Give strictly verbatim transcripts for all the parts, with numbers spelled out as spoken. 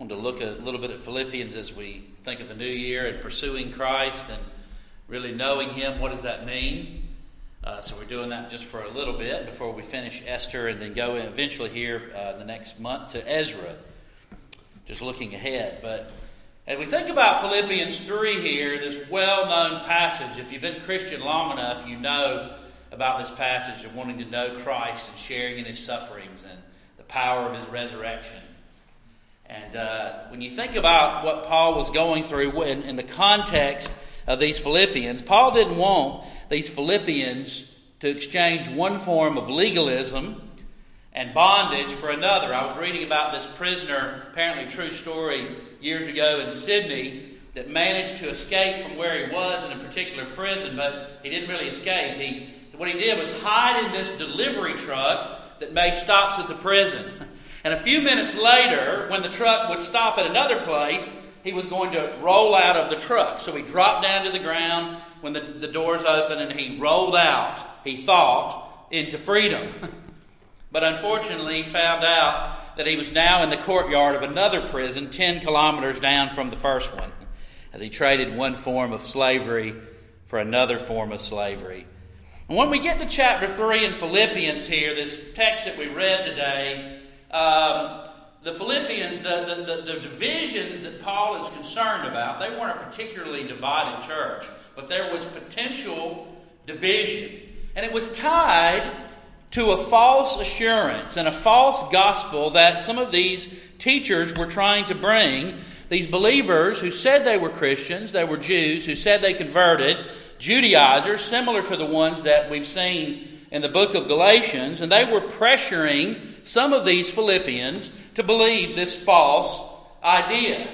wanted to look a little bit at Philippians as we think of the new year and pursuing Christ and really knowing Him. What does that mean? Uh, so we're doing that just for a little bit before we finish Esther and then go eventually here uh, the next month to Ezra. Just looking ahead. But as we think about Philippians three here, this well-known passage, if you've been Christian long enough, you know about this passage of wanting to know Christ and sharing in His sufferings and the power of His resurrection. And uh, when you think about what Paul was going through in, in the context of these Philippians, Paul didn't want these Philippians to exchange one form of legalism and bondage for another. I was reading about this prisoner, apparently true story, years ago in Sydney, that managed to escape from where he was in a particular prison, but he didn't really escape. He, what he did was hide in this delivery truck that made stops at the prison. And a few minutes later, when the truck would stop at another place, he was going to roll out of the truck. So he dropped down to the ground when the, the doors opened, and he rolled out, he thought, into freedom. But unfortunately, he found out that he was now in the courtyard of another prison ten kilometers down from the first one, as he traded one form of slavery for another form of slavery. And when we get to chapter three in Philippians here, this text that we read today, um, the Philippians, the, the, the, the divisions that Paul is concerned about, they weren't a particularly divided church, but there was potential division. And it was tied to a false assurance and a false gospel that some of these teachers were trying to bring. These believers who said they were Christians, they were Jews, who said they converted, Judaizers, similar to the ones that we've seen in the book of Galatians, and they were pressuring some of these Philippians to believe this false idea.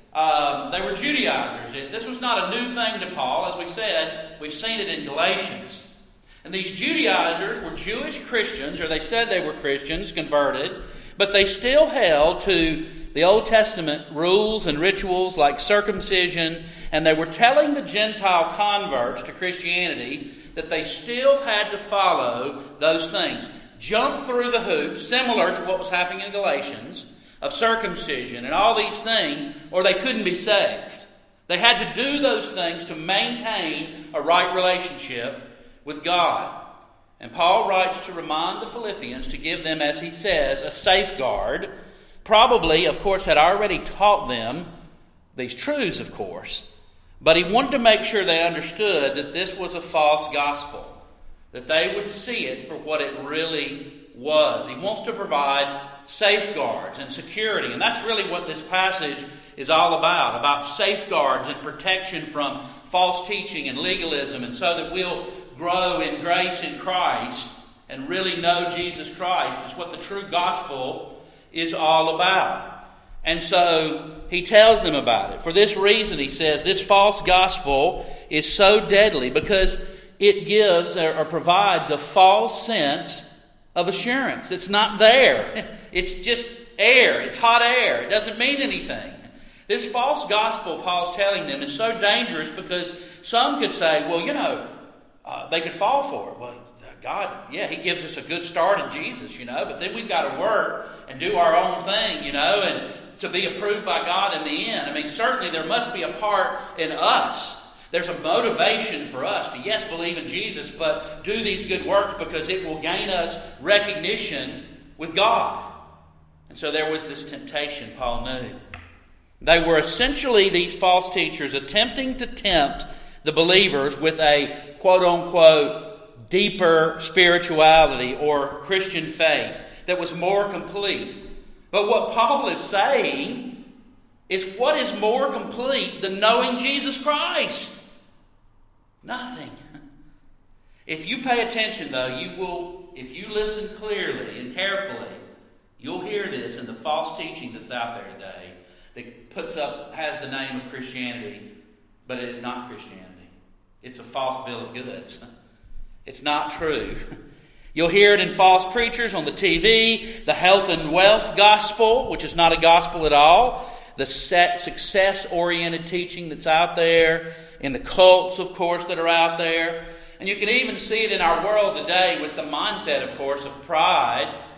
Um, they were Judaizers. This was not a new thing to Paul. As we said, we've seen it in Galatians. And these Judaizers were Jewish Christians, or they said they were Christians, converted, but they still held to the Old Testament rules and rituals like circumcision, and they were telling the Gentile converts to Christianity that they still had to follow those things. Jump through the hoops, similar to what was happening in Galatians, of circumcision and all these things, or they couldn't be saved. They had to do those things to maintain a right relationship with God. And Paul writes to remind the Philippians to give them, as he says, a safeguard. Probably, of course, had already taught them these truths, of course. But he wanted to make sure they understood that this was a false gospel, that they would see it for what it really was. He wants to provide safeguards and security. And that's really what this passage is all about, about safeguards and protection from false teaching and legalism, and so that we'll grow in grace in Christ and really know Jesus Christ is what the true gospel is all about. And so he tells them about it. For this reason, he says, this false gospel is so deadly because it gives or provides a false sense of assurance. It's not there. It's just air. It's hot air. It doesn't mean anything. This false gospel Paul's telling them is so dangerous because some could say, well, you know, uh, they could fall for it. Well, God, yeah, He gives us a good start in Jesus, you know, but then we've got to work and do our own thing, you know, and to be approved by God in the end. I mean, certainly there must be a part in us. There's a motivation for us to, yes, believe in Jesus, but do these good works because it will gain us recognition with God. And so there was this temptation Paul knew. They were essentially, these false teachers, attempting to tempt the believers with a quote-unquote deeper spirituality or Christian faith that was more complete. But what Paul is saying is, what is more complete than knowing Jesus Christ? Nothing. If you pay attention, though, you will, if you listen clearly and carefully, you'll hear this in the false teaching that's out there today that puts up, has the name of Christianity, but it is not Christianity. It's a false bill of goods. It's not true. You'll hear it in false preachers on the T V, the health and wealth gospel, which is not a gospel at all, the success-oriented teaching that's out there, in the cults, of course, that are out there. And you can even see it in our world today with the mindset, of course, of pride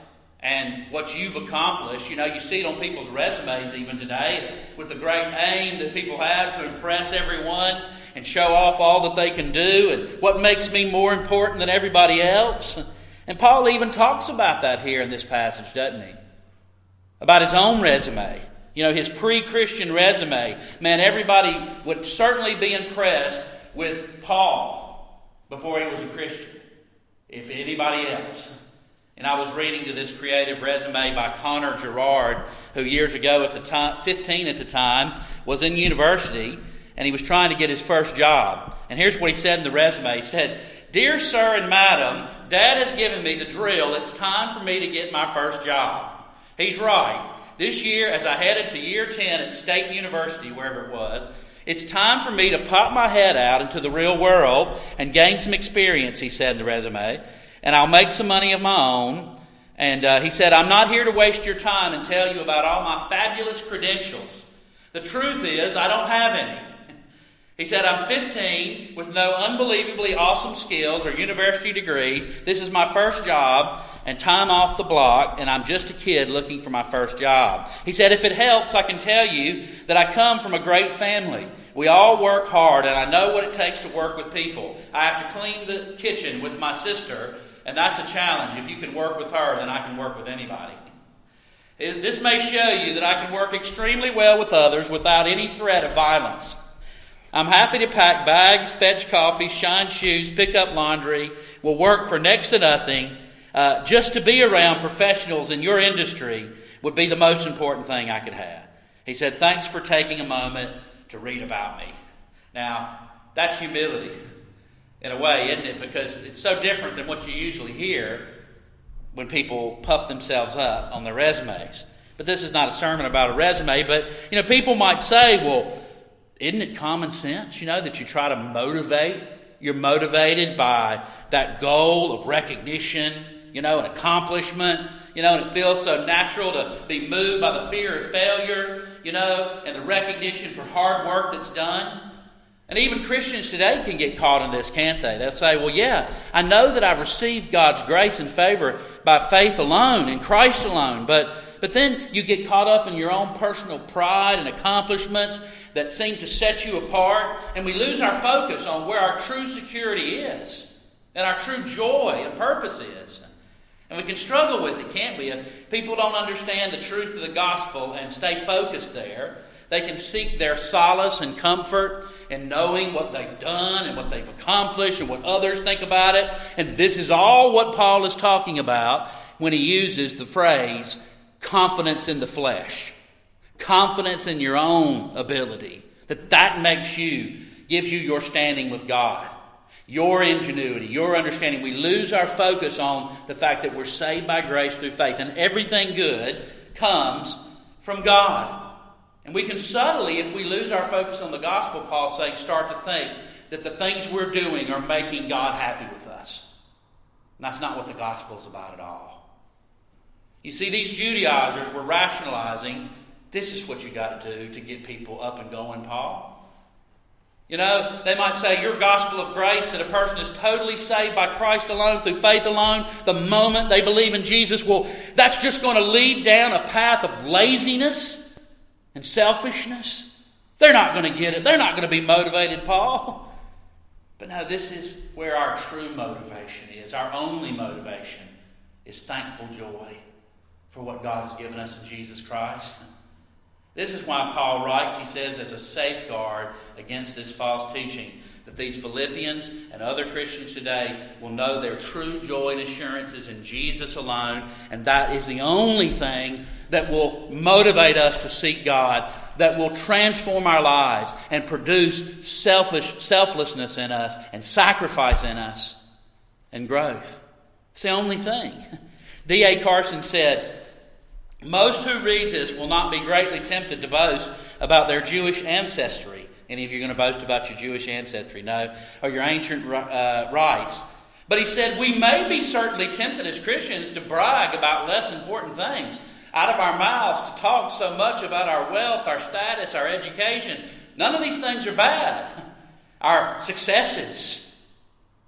and what you've accomplished. You know, you see it on people's resumes even today with the great aim that people have to impress everyone and show off all that they can do and what makes me more important than everybody else. And Paul even talks about that here in this passage, doesn't he? About his own resume. You know, his pre-Christian resume. Man, everybody would certainly be impressed with Paul before he was a Christian, if anybody else. And I was reading to this creative resume by Connor Gerard, who years ago at the time, fifteen at the time, was in university, and he was trying to get his first job. And here's what he said in the resume. He said, "Dear sir and madam, Dad has given me the drill. It's time for me to get my first job." He's right. This year, as I headed to year ten at State University, wherever it was, it's time for me to pop my head out into the real world and gain some experience, he said in the resume. And I'll make some money of my own. And uh, he said, "I'm not here to waste your time and tell you about all my fabulous credentials. The truth is, I don't have any." He said, "I'm fifteen with no unbelievably awesome skills or university degrees. This is my first job and time off the block, and I'm just a kid looking for my first job." He said, "If it helps, I can tell you that I come from a great family. We all work hard, and I know what it takes to work with people. I have to clean the kitchen with my sister, and that's a challenge. If you can work with her, then I can work with anybody. This may show you that I can work extremely well with others without any threat of violence. I'm happy to pack bags, fetch coffee, shine shoes, pick up laundry, will work for next to nothing. Uh, just to be around professionals in your industry would be the most important thing I could have." He said, "Thanks for taking a moment to read about me." Now, that's humility in a way, isn't it? Because it's so different than what you usually hear when people puff themselves up on their resumes. But this is not a sermon about a resume, but, you know, people might say, well, isn't it common sense, you know, that you try to motivate? You're motivated by that goal of recognition, you know, an accomplishment, you know, and it feels so natural to be moved by the fear of failure, you know, and the recognition for hard work that's done. And even Christians today can get caught in this, can't they? They'll say, well, yeah, I know that I've received God's grace and favor by faith alone, in Christ alone, but but then you get caught up in your own personal pride and accomplishments that seem to set you apart, and we lose our focus on where our true security is and our true joy and purpose is. And we can struggle with it, can't we? If people don't understand the truth of the gospel and stay focused there, they can seek their solace and comfort in knowing what they've done and what they've accomplished and what others think about it. And this is all what Paul is talking about when he uses the phrase, confidence in the flesh. Confidence in your own ability. That that makes you, gives you your standing with God. Your ingenuity, your understanding. We lose our focus on the fact that we're saved by grace through faith. And everything good comes from God. And we can subtly, if we lose our focus on the gospel, Paul's saying, start to think that the things we're doing are making God happy with us. And that's not what the gospel is about at all. You see, these Judaizers were rationalizing, this is what you got to do to get people up and going, Paul. You know, they might say your gospel of grace, that a person is totally saved by Christ alone, through faith alone, the moment they believe in Jesus, well, that's just going to lead down a path of laziness and selfishness. They're not going to get it. They're not going to be motivated, Paul. But no, this is where our true motivation is. Our only motivation is thankful joy for what God has given us in Jesus Christ. This is why Paul writes, he says, as a safeguard against this false teaching, that these Philippians and other Christians today will know their true joy and assurance is in Jesus alone, and that is the only thing that will motivate us to seek God, that will transform our lives and produce selfish selflessness in us and sacrifice in us and growth. It's the only thing. D A Carson said, most who read this will not be greatly tempted to boast about their Jewish ancestry. Any of you are going to boast about your Jewish ancestry? No. Or your ancient uh, rites. But he said, we may be certainly tempted as Christians to brag about less important things. Out of our mouths to talk so much about our wealth, our status, our education. None of these things are bad. Our successes.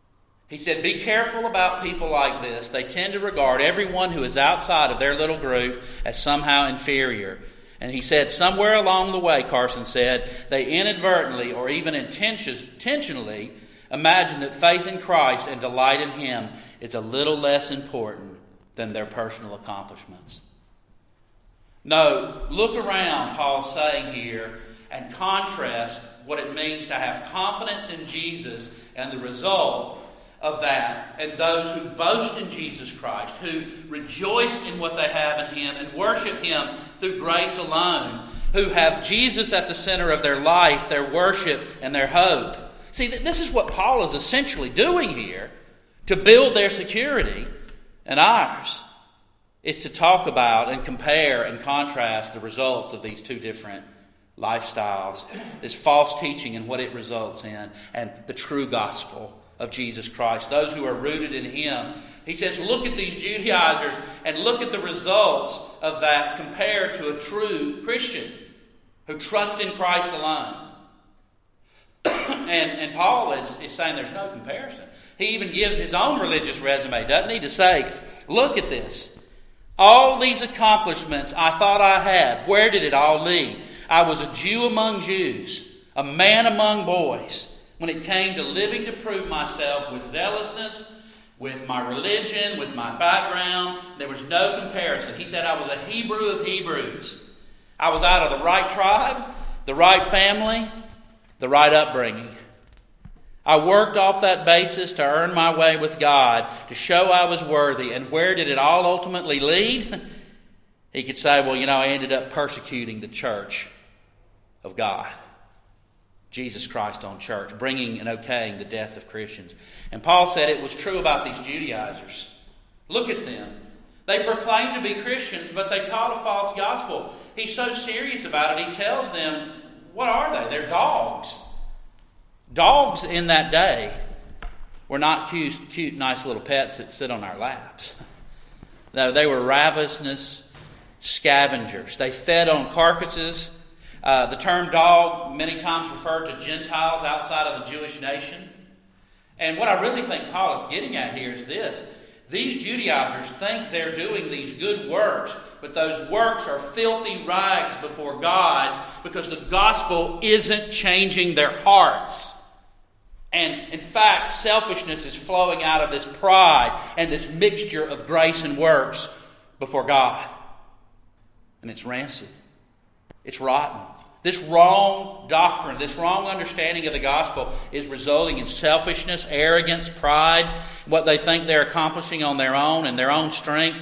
He said, be careful about people like this. They tend to regard everyone who is outside of their little group as somehow inferior. And he said, somewhere along the way, Carson said, they inadvertently or even intentionally imagine that faith in Christ and delight in Him is a little less important than their personal accomplishments. No, look around, Paul's saying here, and contrast what it means to have confidence in Jesus and the result of that, and those who boast in Jesus Christ, who rejoice in what they have in Him and worship Him through grace alone, who have Jesus at the center of their life, their worship, and their hope. See, this is what Paul is essentially doing here to build their security and ours, is to talk about and compare and contrast the results of these two different lifestyles, this false teaching and what it results in, and the true gospel of Jesus Christ, those who are rooted in Him. He says, look at these Judaizers and look at the results of that compared to a true Christian who trusts in Christ alone. and, and Paul is, is saying there's no comparison. He even gives his own religious resume, doesn't he, to say, look at this. All these accomplishments I thought I had, where did it all lead? I was a Jew among Jews, a man among boys. When it came to living to prove myself with zealousness, with my religion, with my background, there was no comparison. He said I was a Hebrew of Hebrews. I was out of the right tribe, the right family, the right upbringing. I worked off that basis to earn my way with God, to show I was worthy. And where did it all ultimately lead? He could say, well, you know, I ended up persecuting the church of God. Jesus Christ on church, bringing and okaying the death of Christians. And Paul said it was true about these Judaizers. Look at them. They proclaimed to be Christians, but they taught a false gospel. He's so serious about it, he tells them, what are they? They're dogs. Dogs in that day were not cute, cute, nice little pets that sit on our laps. No, they were ravenous scavengers. They fed on carcasses. Uh, the term dog many times referred to Gentiles outside of the Jewish nation. And what I really think Paul is getting at here is this. These Judaizers think they're doing these good works, but those works are filthy rags before God because the gospel isn't changing their hearts. And in fact, selfishness is flowing out of this pride and this mixture of grace and works before God. And it's rancid. It's rotten. This wrong doctrine, this wrong understanding of the gospel is resulting in selfishness, arrogance, pride. What they think they're accomplishing on their own and their own strength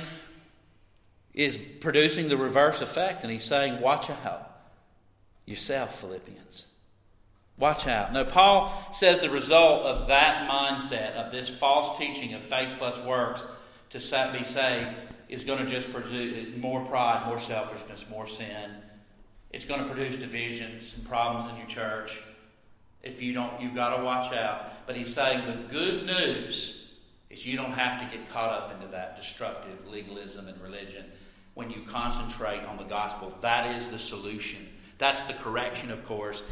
is producing the reverse effect. And he's saying, watch out yourself, Philippians. Watch out. No, Paul says the result of that mindset, of this false teaching of faith plus works to be saved, is going to just produce more pride, more selfishness, more sin. It's going to produce divisions and problems in your church. If you don't, you've got to watch out. But he's saying the good news is you don't have to get caught up into that destructive legalism and religion when you concentrate on the gospel. That is the solution. That's the correction, of course.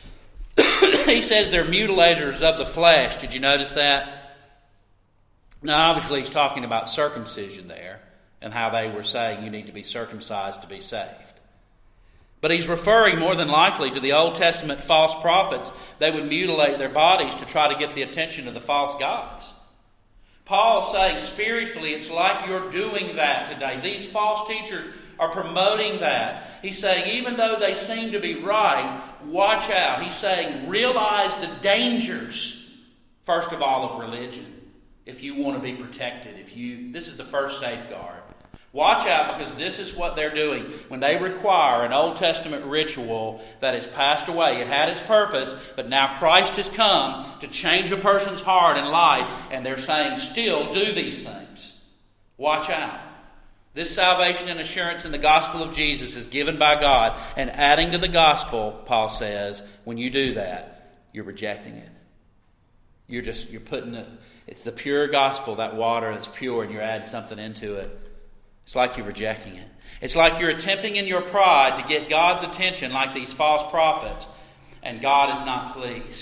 He says they're mutilators of the flesh. Did you notice that? Now, obviously, he's talking about circumcision there and how they were saying you need to be circumcised to be saved. But he's referring more than likely to the Old Testament false prophets. They would mutilate their bodies to try to get the attention of the false gods. Paul's saying spiritually it's like you're doing that today. These false teachers are promoting that. He's saying even though they seem to be right, watch out. He's saying realize the dangers, first of all, of religion. If you want to be protected, if you this is the first safeguard. Watch out, because this is what they're doing. When they require an Old Testament ritual that has passed away, it had its purpose, but now Christ has come to change a person's heart and life, and they're saying, still do these things. Watch out. This salvation and assurance in the gospel of Jesus is given by God, and adding to the gospel, Paul says, when you do that, you're rejecting it. You're just, you're putting it, it's the pure gospel, that water that's pure, and you're adding something into it. It's like you're rejecting it. It's like you're attempting in your pride to get God's attention like these false prophets, and God is not pleased.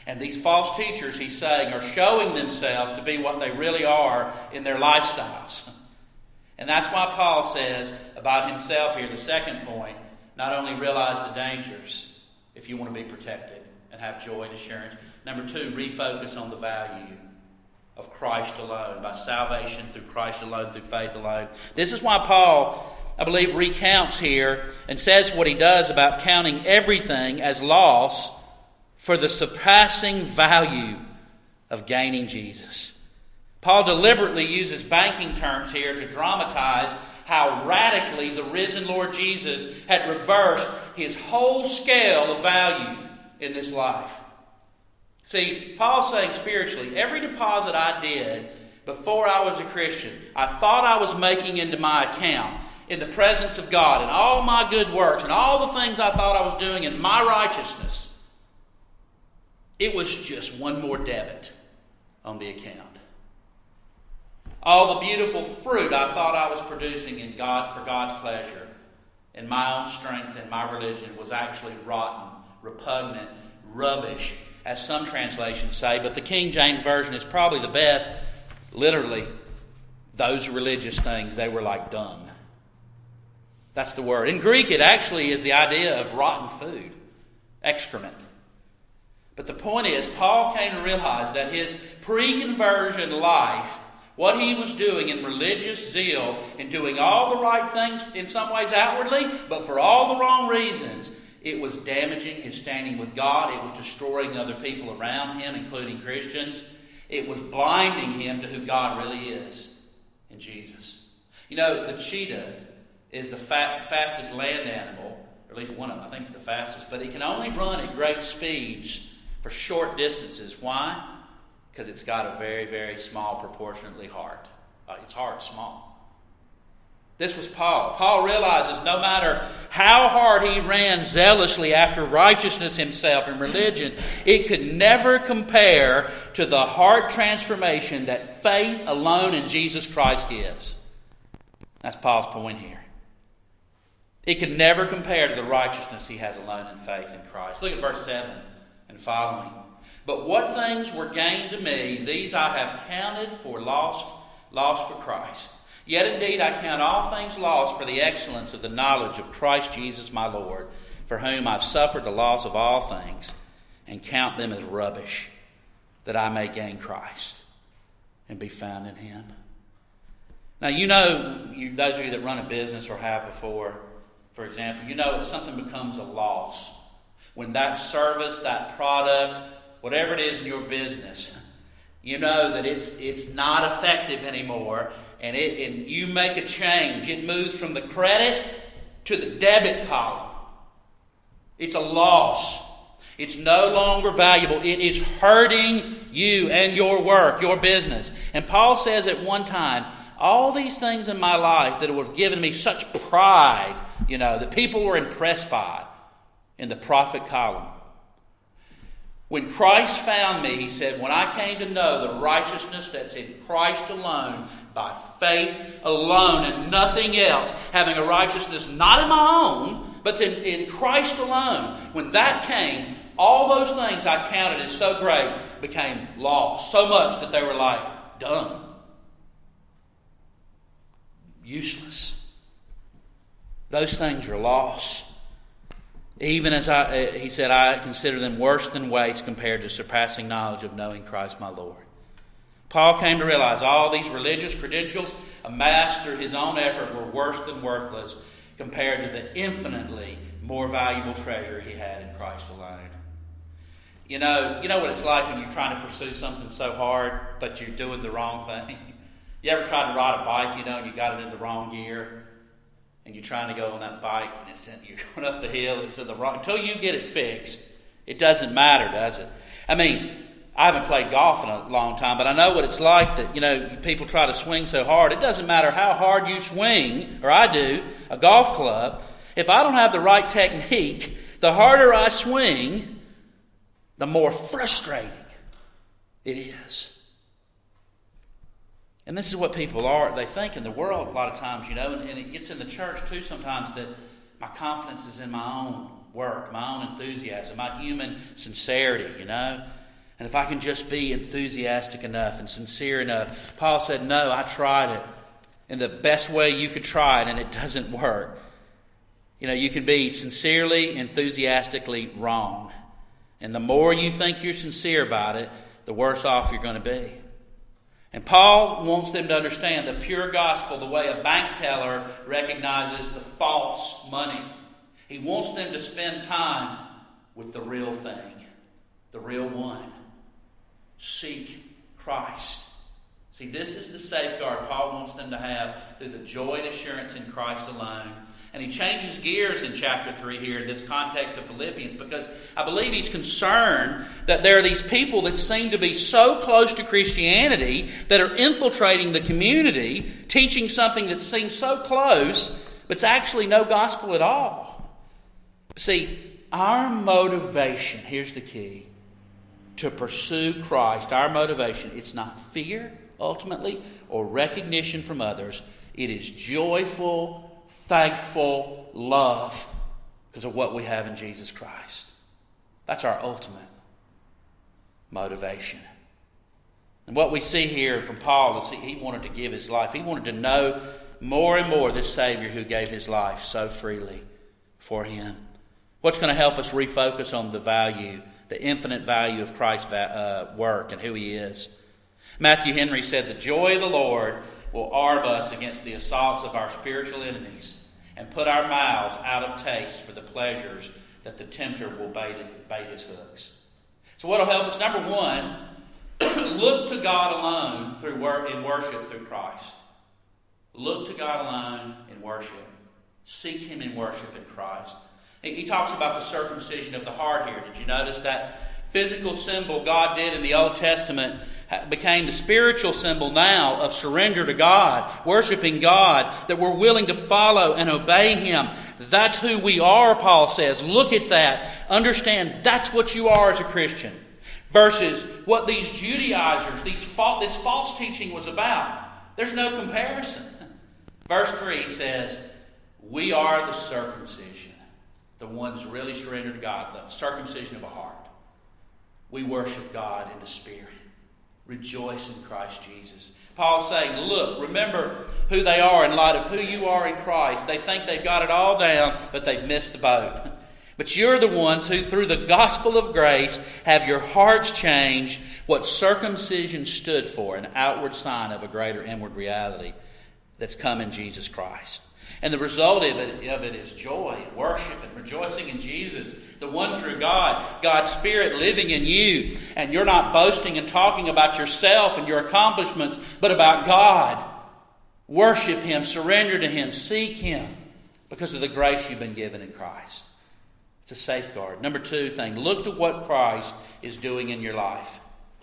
And these false teachers, he's saying, are showing themselves to be what they really are in their lifestyles. And that's why Paul says about himself here, the second point, not only realize the dangers if you want to be protected and have joy and assurance. Number two, refocus on the value of Christ alone, by salvation through Christ alone, through faith alone. This is why Paul, I believe, recounts here and says what he does about counting everything as loss for the surpassing value of gaining Jesus. Paul deliberately uses banking terms here to dramatize how radically the risen Lord Jesus had reversed his whole scale of value in this life. See, Paul's saying spiritually, every deposit I did before I was a Christian, I thought I was making into my account in the presence of God and all my good works and all the things I thought I was doing in my righteousness. It was just one more debit on the account. All the beautiful fruit I thought I was producing in God for God's pleasure in my own strength and my religion was actually rotten, repugnant, rubbish, as some translations say. But the King James Version is probably the best. Literally, those religious things, they were like dung. That's the word. In Greek, it actually is the idea of rotten food, excrement. But the point is, Paul came to realize that his pre-conversion life, what he was doing in religious zeal, in doing all the right things in some ways outwardly, but for all the wrong reasons, it was damaging his standing with God. It was destroying other people around him, including Christians. It was blinding him to who God really is in Jesus. You know, the cheetah is the fa- fastest land animal, or at least one of them. I think it's the fastest, but it can only run at great speeds for short distances. Why? Because it's got a very, very small, proportionately heart. Uh, its heart's small. This was Paul. Paul realizes no matter how hard he ran zealously after righteousness himself and religion, it could never compare to the heart transformation that faith alone in Jesus Christ gives. That's Paul's point here. It can never compare to the righteousness he has alone in faith in Christ. Look at verse seven and following. But what things were gained to me, these I have counted for loss, loss for Christ. Yet indeed I count all things lost for the excellence of the knowledge of Christ Jesus my Lord, for whom I've suffered the loss of all things, and count them as rubbish, that I may gain Christ and be found in Him. Now, you know, you, those of you that run a business or have before, for example, you know if something becomes a loss, when that service, that product, whatever it is in your business, you know that it's it's not effective anymore, and it and you make a change. It moves from the credit to the debit column. It's a loss. It's no longer valuable. It is hurting you and your work, your business. And Paul says at one time, all these things in my life that have given me such pride, you know, that people were impressed by in the profit column. When Christ found me, he said, when I came to know the righteousness that's in Christ alone, by faith alone and nothing else, having a righteousness not in my own, but in, in Christ alone, when that came, all those things I counted as so great became lost, so much that they were like, done. Useless. Those things are lost. Even as I, he said, I consider them worse than waste compared to surpassing knowledge of knowing Christ my Lord. Paul came to realize all these religious credentials amassed through his own effort were worse than worthless compared to the infinitely more valuable treasure he had in Christ alone. You know, you know what it's like when you're trying to pursue something so hard, but you're doing the wrong thing? You ever tried to ride a bike, you know, and you got it in the wrong gear? And you're trying to go on that bike, and it's in, you're going up the hill, and it's in the wrong... Until you get it fixed, it doesn't matter, does it? I mean, I haven't played golf in a long time, but I know what it's like that, you know, people try to swing so hard. It doesn't matter how hard you swing, or I do, a golf club. If I don't have the right technique, the harder I swing, the more frustrating it is. And this is what people are. They think in the world a lot of times, you know, and, and it gets in the church too sometimes, that my confidence is in my own work, my own enthusiasm, my human sincerity, you know. And if I can just be enthusiastic enough and sincere enough. Paul said, no, I tried it in the best way you could try it, and it doesn't work. You know, you can be sincerely, enthusiastically wrong. And the more you think you're sincere about it, the worse off you're going to be. And Paul wants them to understand the pure gospel the way a bank teller recognizes the false money. He wants them to spend time with the real thing, the real one. Seek Christ. See, this is the safeguard Paul wants them to have through the joy and assurance in Christ alone. And he changes gears in chapter three here in this context of Philippians, because I believe he's concerned that there are these people that seem to be so close to Christianity that are infiltrating the community, teaching something that seems so close, but it's actually no gospel at all. See, our motivation, here's the key, to pursue Christ, our motivation, it's not fear, ultimately, or recognition from others. It is joyful, thankful love because of what we have in Jesus Christ. That's our ultimate motivation. And what we see here from Paul is he wanted to give his life. He wanted to know more and more this Savior who gave his life so freely for him. What's going to help us refocus on the value, the infinite value of Christ's uh, work and who he is? Matthew Henry said, the joy of the Lord will arm us against the assaults of our spiritual enemies and put our mouths out of taste for the pleasures that the tempter will bait, bait his hooks. So what will help us? Number one, look to God alone through work in worship through Christ. Look to God alone in worship. Seek Him in worship in Christ. He, he talks about the circumcision of the heart here. Did you notice that physical symbol God did in the Old Testament became the spiritual symbol now of surrender to God, worshiping God, that we're willing to follow and obey Him. That's who we are, Paul says. Look at that. Understand that's what you are as a Christian. Versus what these Judaizers, these fa- this false teaching was about. There's no comparison. Verse three says, we are the circumcision. The ones really surrendered to God. The circumcision of a heart. We worship God in the Spirit. Rejoice in Christ Jesus. Paul's saying, look, remember who they are in light of who you are in Christ. They think they've got it all down, but they've missed the boat. But you're the ones who, through the gospel of grace, have your hearts changed. What circumcision stood for, an outward sign of a greater inward reality that's come in Jesus Christ. And the result of it, of it is joy and worship and rejoicing in Jesus, the one true God, God's Spirit living in you. And you're not boasting and talking about yourself and your accomplishments, but about God. Worship Him, surrender to Him, seek Him because of the grace you've been given in Christ. It's a safeguard. Number two thing, look to what Christ is doing in your life.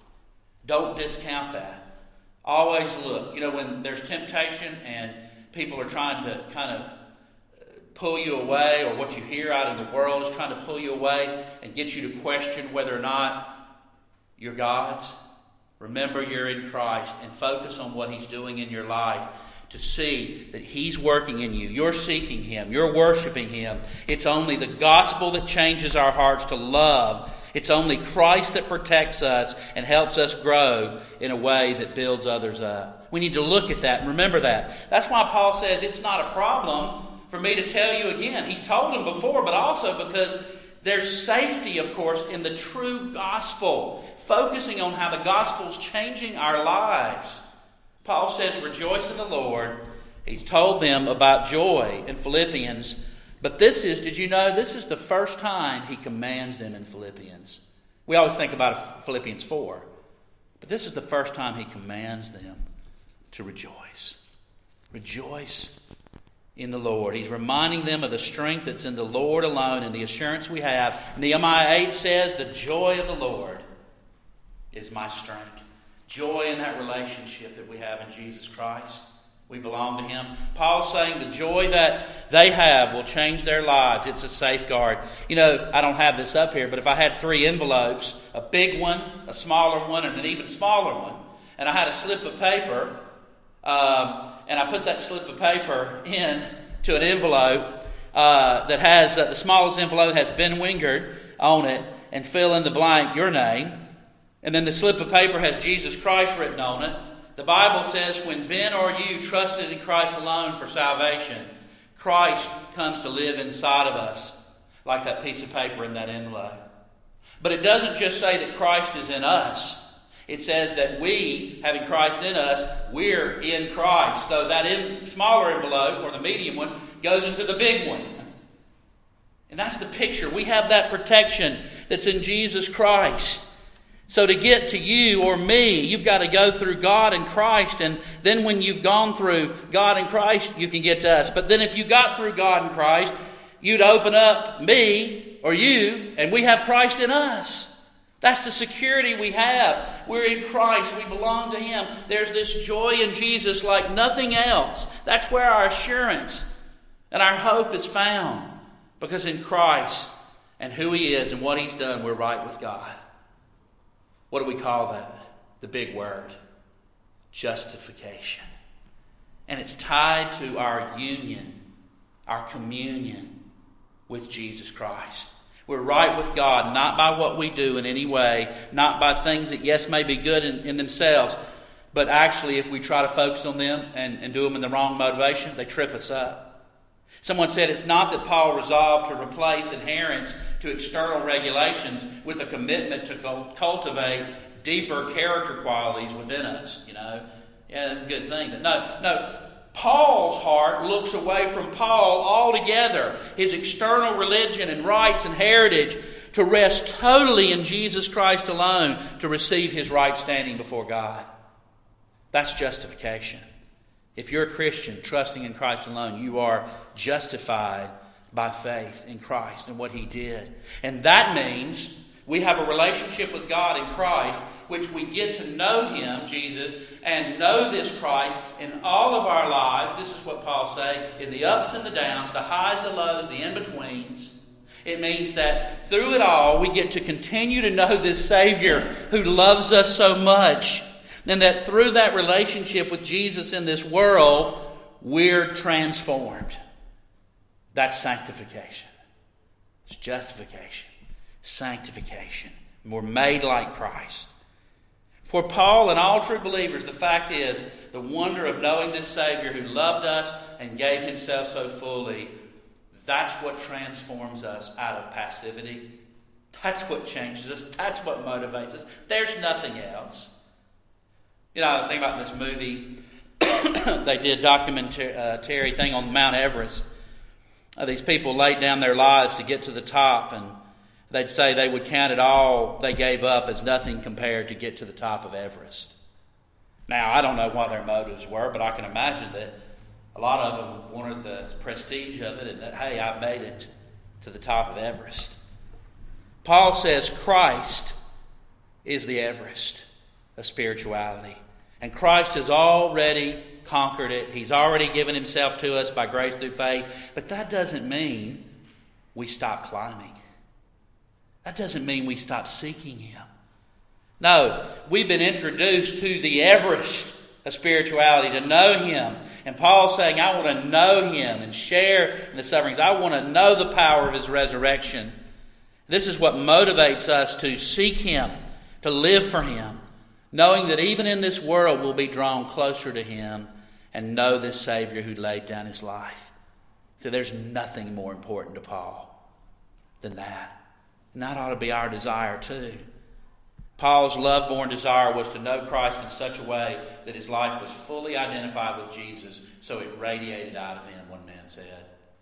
Don't discount that. Always look. You know, when there's temptation and people are trying to kind of pull you away, or what you hear out in the world is trying to pull you away and get you to question whether or not you're God's. Remember you're in Christ and focus on what He's doing in your life to see that He's working in you. You're seeking Him. You're worshiping Him. It's only the gospel that changes our hearts to love. It's only Christ that protects us and helps us grow in a way that builds others up. We need to look at that and remember that. That's why Paul says it's not a problem for me to tell you again. He's told them before, but also because there's safety, of course, in the true gospel. Focusing on how the gospel's changing our lives. Paul says, rejoice in the Lord. He's told them about joy in Philippians. But this is, did you know, this is the first time he commands them in Philippians. We always think about Philippians four. But this is the first time he commands them to rejoice. Rejoice in the Lord. He's reminding them of the strength that's in the Lord alone and the assurance we have. Nehemiah eight says, the joy of the Lord is my strength. Joy in that relationship that we have in Jesus Christ. We belong to Him. Paul's saying the joy that they have will change their lives. It's a safeguard. You know, I don't have this up here, but if I had three envelopes, a big one, a smaller one, and an even smaller one, and I had a slip of paper, um, and I put that slip of paper in to an envelope uh, that has, uh, the smallest envelope has Ben Wingard on it, and fill in the blank, your name. And then the slip of paper has Jesus Christ written on it. The Bible says when Ben or you trusted in Christ alone for salvation, Christ comes to live inside of us, like that piece of paper in that envelope. But it doesn't just say that Christ is in us. It says that we, having Christ in us, we're in Christ. So that in, smaller envelope, or the medium one, goes into the big one. And that's the picture. We have that protection that's in Jesus Christ. So to get to you or me, you've got to go through God and Christ. And then when you've gone through God and Christ, you can get to us. But then if you got through God and Christ, you'd open up me or you, and we have Christ in us. That's the security we have. We're in Christ. We belong to Him. There's this joy in Jesus like nothing else. That's where our assurance and our hope is found. Because in Christ and who He is and what He's done, we're right with God. What do we call that? The big word. Justification. And it's tied to our union, our communion with Jesus Christ. We're right with God, not by what we do in any way, not by things that, yes, may be good in, in themselves, but actually if we try to focus on them and, and do them in the wrong motivation, they trip us up. Someone said it's not that Paul resolved to replace adherence to external regulations with a commitment to cultivate deeper character qualities within us. You know, yeah, that's a good thing. But no, no. Paul's heart looks away from Paul altogether, his external religion and rights and heritage, to rest totally in Jesus Christ alone to receive his right standing before God. That's justification. If you're a Christian trusting in Christ alone, you are justified by faith in Christ and what He did. And that means we have a relationship with God in Christ, which we get to know Him, Jesus, and know this Christ in all of our lives. This is what Paul says, in the ups and the downs, the highs, the lows, the in-betweens. It means that through it all, we get to continue to know this Savior who loves us so much. And that through that relationship with Jesus in this world, we're transformed. That's sanctification. It's justification. Sanctification. And we're made like Christ. For Paul and all true believers, the fact is, the wonder of knowing this Savior who loved us and gave Himself so fully, that's what transforms us out of passivity. That's what changes us. That's what motivates us. There's nothing else. You know, I think about this movie. They did a documentary thing on Mount Everest. Uh, these people laid down their lives to get to the top, and they'd say they would count it all they gave up as nothing compared to get to the top of Everest. Now, I don't know what their motives were, but I can imagine that a lot of them wanted the prestige of it and that, hey, I made it to the top of Everest. Paul says Christ is the Everest of spirituality. And Christ has already conquered it. He's already given Himself to us by grace through faith. But that doesn't mean we stop climbing. That doesn't mean we stop seeking Him. No, we've been introduced to the Everest of spirituality, to know Him. And Paul's saying, I want to know Him and share in the sufferings. I want to know the power of His resurrection. This is what motivates us to seek Him, to live for Him, knowing that even in this world we'll be drawn closer to Him and know this Savior who laid down His life. So there's nothing more important to Paul than that. And that ought to be our desire too. Paul's love-born desire was to know Christ in such a way that his life was fully identified with Jesus, so it radiated out of him, one man said.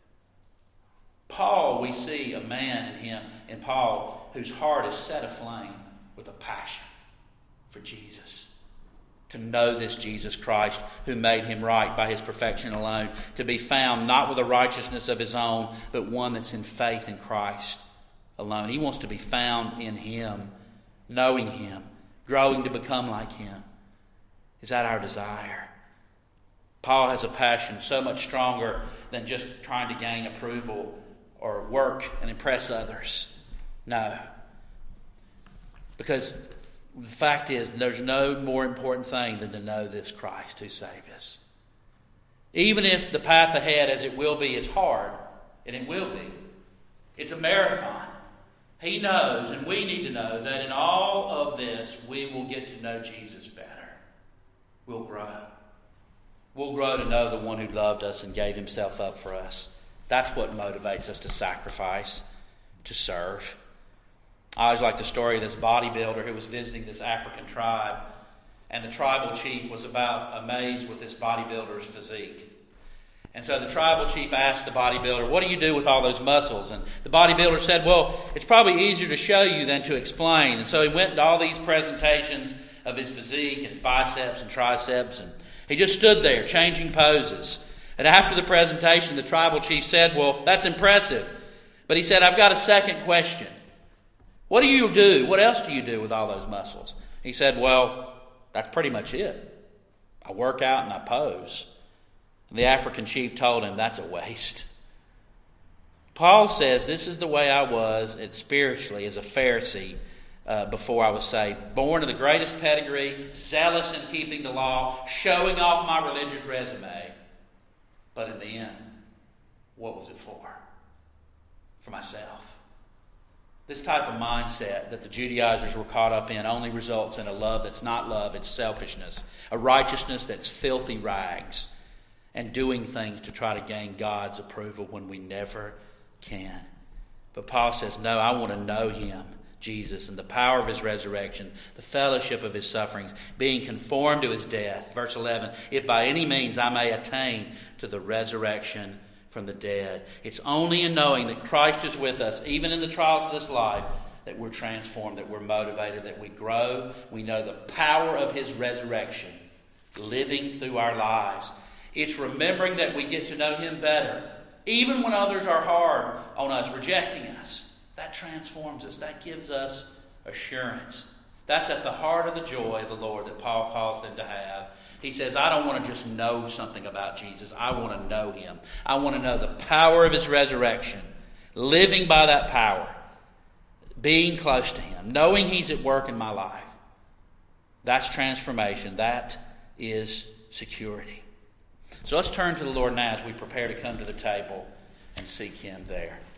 Paul, we see a man in him, in Paul, whose heart is set aflame with a passion for Jesus. To know this Jesus Christ who made him right by His perfection alone. To be found not with a righteousness of his own, but one that's in faith in Christ alone. He wants to be found in Him, knowing Him, growing to become like Him. Is that our desire? Paul has a passion so much stronger than just trying to gain approval or work and impress others. No. Because the fact is, there's no more important thing than to know this Christ who saved us. Even if the path ahead, as it will be, is hard, and it will be. It's a marathon. He knows, and we need to know, that in all of this, we will get to know Jesus better. We'll grow. We'll grow to know the one who loved us and gave himself up for us. That's what motivates us to sacrifice, to serve. I always like the story of this bodybuilder who was visiting this African tribe, and the tribal chief was about amazed with this bodybuilder's physique. And so the tribal chief asked the bodybuilder, "What do you do with all those muscles?" And the bodybuilder said, "Well, it's probably easier to show you than to explain." And so he went into all these presentations of his physique and his biceps and triceps, and he just stood there changing poses. And after the presentation, the tribal chief said, "Well, that's impressive." But he said, "I've got a second question. What do you do? What else do you do with all those muscles?" He said, "Well, that's pretty much it. I work out and I pose." And the African chief told him, "That's a waste." Paul says, this is the way I was spiritually as a Pharisee uh, before I was saved. Born of the greatest pedigree, zealous in keeping the law, showing off my religious resume. But in the end, what was it for? For myself. This type of mindset that the Judaizers were caught up in only results in a love that's not love, it's selfishness. A righteousness that's filthy rags. And doing things to try to gain God's approval when we never can. But Paul says, no, I want to know him, Jesus, and the power of his resurrection, the fellowship of his sufferings, being conformed to his death. Verse eleven, if by any means I may attain to the resurrection from the dead. It's only in knowing that Christ is with us, even in the trials of this life, that we're transformed, that we're motivated, that we grow. We know the power of his resurrection living through our lives. It's remembering that we get to know him better, even when others are hard on us, rejecting us. That transforms us. That gives us assurance. That's at the heart of the joy of the Lord that Paul calls them to have. He says, I don't want to just know something about Jesus. I want to know him. I want to know the power of his resurrection, living by that power, being close to him, knowing he's at work in my life. That's transformation. That is security. So let's turn to the Lord now as we prepare to come to the table and seek him there.